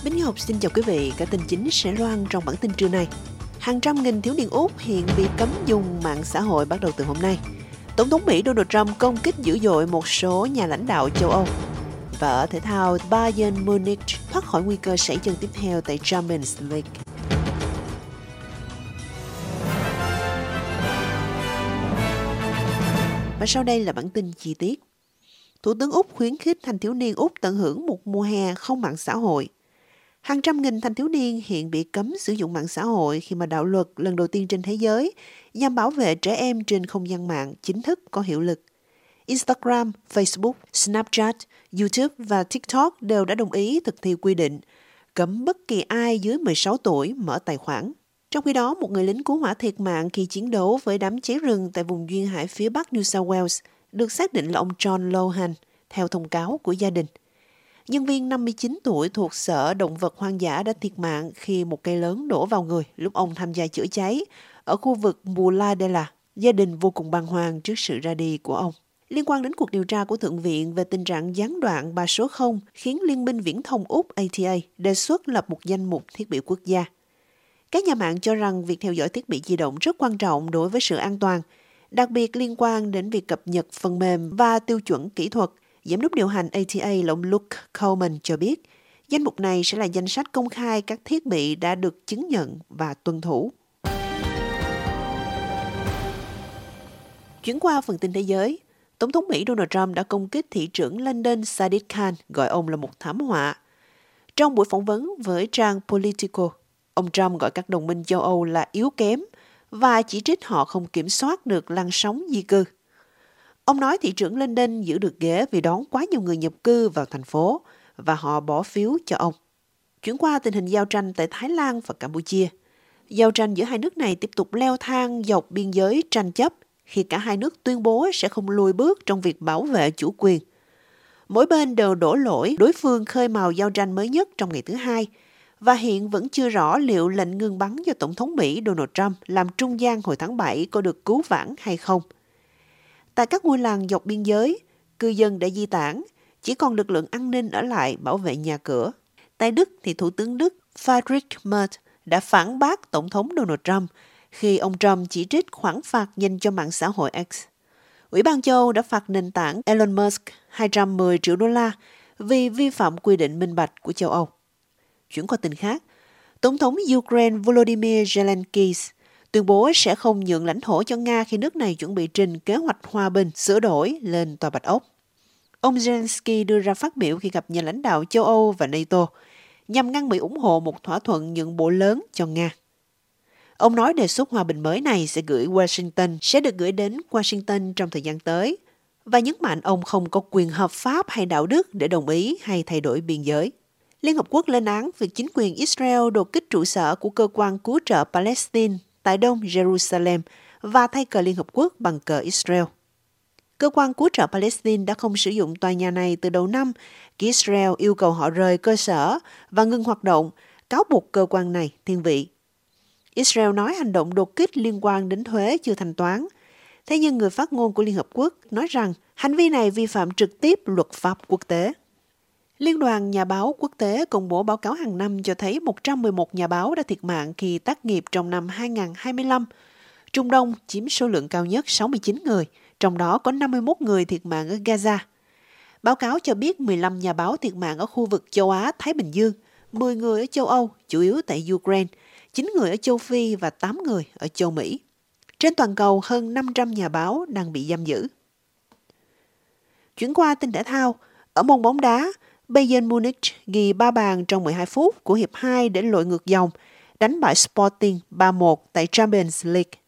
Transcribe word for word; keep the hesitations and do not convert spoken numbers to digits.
Bính Ngọc xin chào quý vị, cả tin chính sẽ loan trong bản tin trưa nay. Hàng trăm nghìn thiếu niên Úc hiện bị cấm dùng mạng xã hội bắt đầu từ hôm nay. Tổng thống Mỹ Donald Trump công kích dữ dội một số nhà lãnh đạo châu Âu. Và ở thể thao, Bayern Munich thoát khỏi nguy cơ sảy chân tiếp theo tại Champions League. Và sau đây là bản tin chi tiết. Thủ tướng Úc khuyến khích thanh thiếu niên Úc tận hưởng một mùa hè không mạng xã hội. Hàng trăm nghìn thanh thiếu niên hiện bị cấm sử dụng mạng xã hội khi mà đạo luật lần đầu tiên trên thế giới nhằm bảo vệ trẻ em trên không gian mạng chính thức có hiệu lực. Instagram, Facebook, Snapchat, YouTube và TikTok đều đã đồng ý thực thi quy định cấm bất kỳ ai dưới mười sáu tuổi mở tài khoản. Trong khi đó, một người lính cứu hỏa thiệt mạng khi chiến đấu với đám cháy rừng tại vùng duyên hải phía bắc New South Wales được xác định là ông John Lohan, theo thông cáo của gia đình. Nhân viên năm mươi chín tuổi thuộc Sở Động vật Hoang dã đã thiệt mạng khi một cây lớn đổ vào người lúc ông tham gia chữa cháy ở khu vực Booladella. Gia đình vô cùng bàng hoàng trước sự ra đi của ông. Liên quan đến cuộc điều tra của Thượng viện về tình trạng gián đoạn ba số không khiến Liên minh Viễn thông Úc A T A đề xuất lập một danh mục thiết bị quốc gia. Các nhà mạng cho rằng việc theo dõi thiết bị di động rất quan trọng đối với sự an toàn, đặc biệt liên quan đến việc cập nhật phần mềm và tiêu chuẩn kỹ thuật. Giám đốc điều hành A T A là ông Luke Coleman cho biết, danh mục này sẽ là danh sách công khai các thiết bị đã được chứng nhận và tuân thủ. Chuyển qua phần tin thế giới, Tổng thống Mỹ Donald Trump đã công kích thị trưởng London Sadiq Khan, gọi ông là một thảm họa. Trong buổi phỏng vấn với trang Politico, ông Trump gọi các đồng minh châu Âu là yếu kém và chỉ trích họ không kiểm soát được làn sóng di cư. Ông nói thị trưởng London giữ được ghế vì đón quá nhiều người nhập cư vào thành phố và họ bỏ phiếu cho ông. Chuyển qua tình hình giao tranh tại Thái Lan và Campuchia. Giao tranh giữa hai nước này tiếp tục leo thang dọc biên giới tranh chấp khi cả hai nước tuyên bố sẽ không lùi bước trong việc bảo vệ chủ quyền. Mỗi bên đều đổ lỗi đối phương khơi mào giao tranh mới nhất trong ngày thứ hai và hiện vẫn chưa rõ liệu lệnh ngừng bắn do Tổng thống Mỹ Donald Trump làm trung gian hồi tháng bảy có được cứu vãn hay không. Tại các ngôi làng dọc biên giới, cư dân đã di tản, chỉ còn lực lượng an ninh ở lại bảo vệ nhà cửa. Tại Đức thì Thủ tướng Đức Friedrich Merz đã phản bác Tổng thống Donald Trump khi ông Trump chỉ trích khoản phạt dành cho mạng xã hội X. Ủy ban châu Âu đã phạt nền tảng Elon Musk hai trăm mười triệu đô la vì vi phạm quy định minh bạch của châu Âu. Chuyển qua tin khác, Tổng thống Ukraine Volodymyr Zelensky tuyên bố sẽ không nhượng lãnh thổ cho Nga khi nước này chuẩn bị trình kế hoạch hòa bình sửa đổi lên Tòa Bạch Ốc. Ông Zelensky đưa ra phát biểu khi gặp nhà lãnh đạo châu Âu và NATO nhằm ngăn Mỹ ủng hộ một thỏa thuận nhượng bộ lớn cho Nga. Ông nói đề xuất hòa bình mới này sẽ gửi Washington, sẽ được gửi đến Washington trong thời gian tới và nhấn mạnh ông không có quyền hợp pháp hay đạo đức để đồng ý hay thay đổi biên giới. Liên Hợp Quốc lên án việc chính quyền Israel đột kích trụ sở của cơ quan cứu trợ Palestine tại Đông Jerusalem và thay cờ Liên Hợp Quốc bằng cờ Israel. Cơ quan cứu trợ Palestine đã không sử dụng tòa nhà này từ đầu năm khi Israel yêu cầu họ rời cơ sở và ngừng hoạt động, cáo buộc cơ quan này thiên vị. Israel nói hành động đột kích liên quan đến thuế chưa thanh toán. Thế nhưng người phát ngôn của Liên Hợp Quốc nói rằng hành vi này vi phạm trực tiếp luật pháp quốc tế. Liên đoàn Nhà báo Quốc tế công bố báo cáo hàng năm cho thấy một trăm mười một nhà báo đã thiệt mạng khi tác nghiệp trong năm hai không hai lăm. Trung Đông chiếm số lượng cao nhất sáu mươi chín người, trong đó có năm mươi mốt người thiệt mạng ở Gaza. Báo cáo cho biết mười lăm nhà báo thiệt mạng ở khu vực châu Á-Thái Bình Dương, mười người ở châu Âu, chủ yếu tại Ukraine, chín người ở châu Phi và tám người ở châu Mỹ. Trên toàn cầu, hơn năm trăm nhà báo đang bị giam giữ. Chuyển qua tin thể thao, ở môn bóng đá, Bayern Munich ghi ba bàn trong mười hai phút của hiệp hai để lội ngược dòng, đánh bại Sporting ba một tại Champions League.